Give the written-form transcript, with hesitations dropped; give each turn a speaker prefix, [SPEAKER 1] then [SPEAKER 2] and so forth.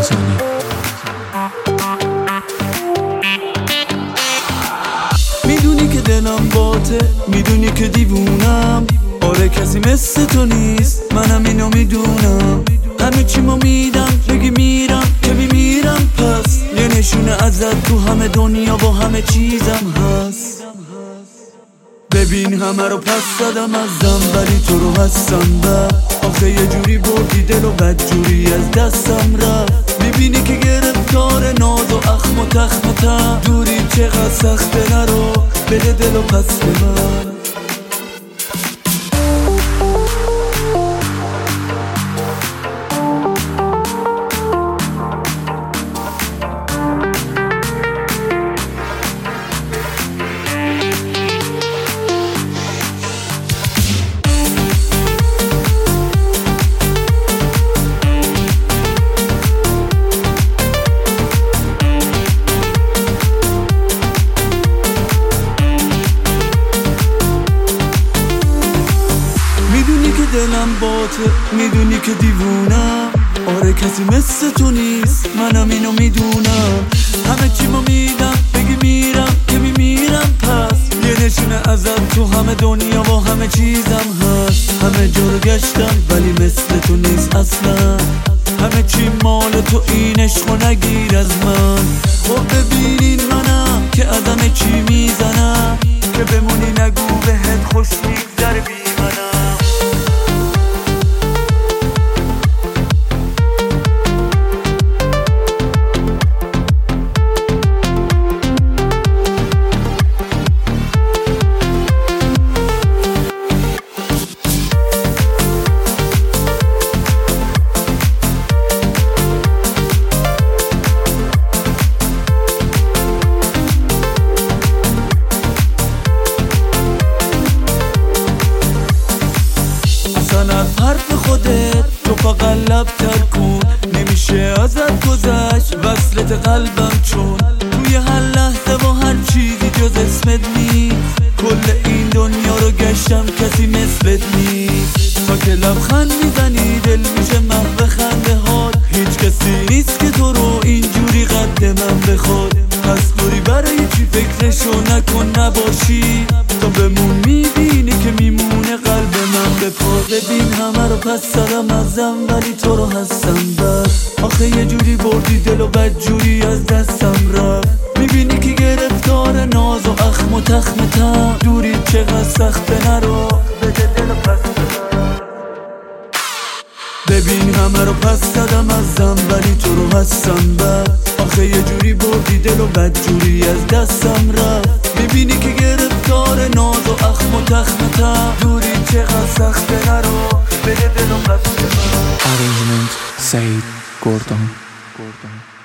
[SPEAKER 1] میدونی که دلم باته، میدونی که دیوونم، آره کسی مثل تو نیست، منم اینو میدونم. همه چی ما میدم بگی میرم که میمیرم، پس یه نشونه ازت تو همه دنیا با همه چیزم هست. ببین همه رو پس زدم ازم ولی تو رو هستم آخه یه جوری بردی دل و بد جوری از دستم رفت. میبینی که گرفتار ناز و اخم و تخم و تم، دوری چقدر سخته، نرو بده دل و پس به من. دلم باته، میدونی که دیوونم، آره کسی مثل تو نیست، منم اینو میدونم. همه چی ما میدم بگی میرم که میمیرم، پس یه نشونه ازم تو همه دنیا با همه چیزم هست. همه جا رو گشتم ولی مثل تو نیست اصلا، همه چی مال تو، این عشقو نگیر از من. خب ببینین منم که از همه چی میزنم، که بمونی نگو بهت خوش میگذره بی منم. از حرف خودت تو فقط لب تر کن، نمیشه ازت گذشت وصلت قلبم، چون توی هر لحظه و هر چیزی جز اسمت نیست. کل این دنیا رو گشتم کسی مثلت نیست، تا که لبخند میزنی دل میشه محو خنده هات. هیچ کسی نیست که تو رو اینجوری قد من بخواد، پس دوری برای چی فکرشو نکن نباشی، تا بمون میبینی که میمونه قلب من به پا. ببین همه رو پس زدم ازم ولی تو رو هستم بس، آخه یه جوری بردی دل و بد جوری از دستم رفت. میبینی که گرفتار ناز و اخم و تخم تم، دوری چقدر سخته، نرو بده دل و پس به من. ببین همه رو پس زدم ازم ولی تو رو هستم بس، آخه یه جوری بردی دل و بد جوری از دستم رفت. میبینی که گرفتار ناز و اخم و تخم تم، دوری چقدر سخته، نرو بده دل و پس به من.
[SPEAKER 2] Arrangement Said Gordon.